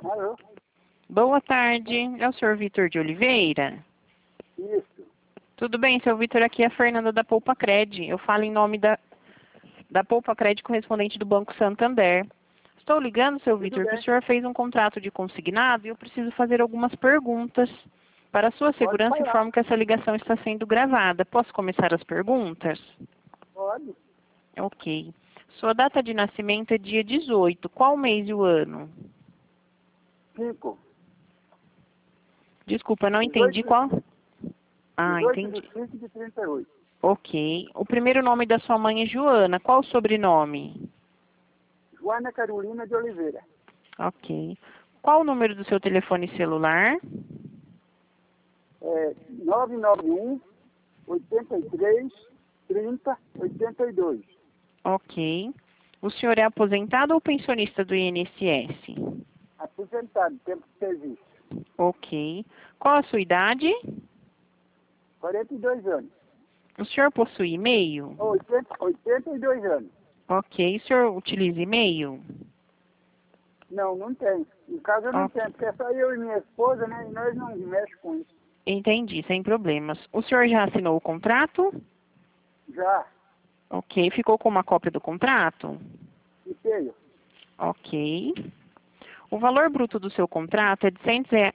Alô? Boa tarde, é o senhor Vitor de Oliveira? Isso. Tudo bem, seu Vitor, aqui é a Fernanda da Poupa Cred. Eu falo em nome da Poupa Cred, correspondente do Banco Santander. Estou ligando, seu Vitor, que o senhor fez um contrato de consignado e eu preciso fazer algumas perguntas. Para a sua segurança, falar. informo que essa ligação está sendo gravada. Posso começar as perguntas? Pode. Ok. Sua data de nascimento é dia 18. Qual mês e o ano? 5. Desculpa, não entendi qual. Ah, 18 entendi. de 5 de 38. Ok. O primeiro nome da sua mãe é Joana. Qual o sobrenome? Joana Carolina de Oliveira. Ok. Qual o número do seu telefone celular? 991 83 30 82. Ok. O senhor é aposentado ou pensionista do INSS? Aposentado, tempo de serviço. Ok. Qual a sua idade? 42 anos. O senhor possui e-mail? 82 anos. Ok. O senhor utiliza e-mail? Não, não tem. Em casa eu não Ok. tenho, porque é só eu e minha esposa, né? E nós não mexemos com isso. Entendi, sem problemas. O senhor já assinou o contrato? Já, Ok. Ficou com uma cópia do contrato? fiquei. Ok. O valor bruto do seu contrato é de R$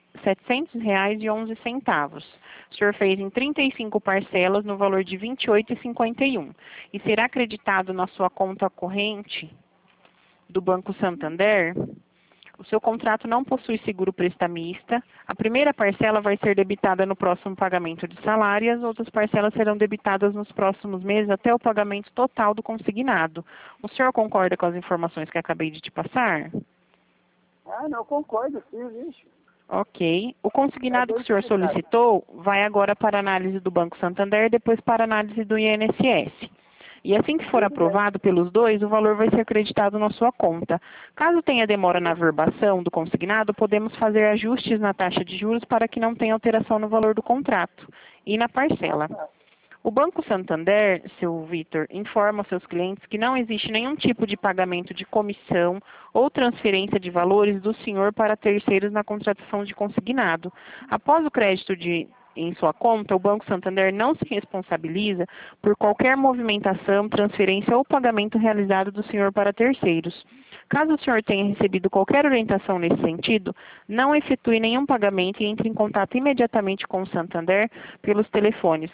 700,11. O senhor fez em 35 parcelas no valor de R$ 28,51 e será acreditado na sua conta corrente do Banco Santander. O seu contrato não possui seguro prestamista. A primeira parcela vai ser debitada no próximo pagamento de salário e as outras parcelas serão debitadas nos próximos meses até o pagamento total do consignado. O senhor concorda com as informações que acabei de te passar? Ah, não, concordo, sim, vixe. Ok. O consignado que bem o senhor explicado. solicitou vai agora para análise do Banco Santander e depois para análise do INSS. E assim que for Tudo bem. aprovado pelos dois, o valor vai ser acreditado na sua conta. Caso tenha demora na averbação do consignado, podemos fazer ajustes na taxa de juros para que não tenha alteração no valor do contrato e na parcela. Tá. O Banco Santander, seu Vitor, informa aos seus clientes que não existe nenhum tipo de pagamento de comissão ou transferência de valores do senhor para terceiros na contratação de consignado. Após o crédito em sua conta, o Banco Santander não se responsabiliza por qualquer movimentação, transferência ou pagamento realizado do senhor para terceiros. Caso o senhor tenha recebido qualquer orientação nesse sentido, não efetue nenhum pagamento e entre em contato imediatamente com o Santander pelos telefones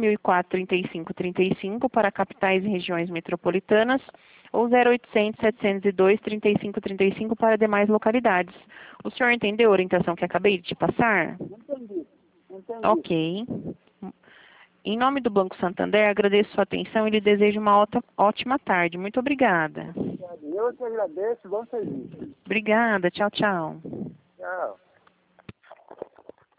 4004-3535 para capitais e regiões metropolitanas ou 0800 702 3535 para demais localidades. O senhor entendeu a orientação que acabei de te passar? Entendi. Ok. Em nome do Banco Santander, agradeço sua atenção e lhe desejo uma ótima tarde. Muito obrigada. Eu te agradeço, bom serviço. Obrigada. Tchau, tchau.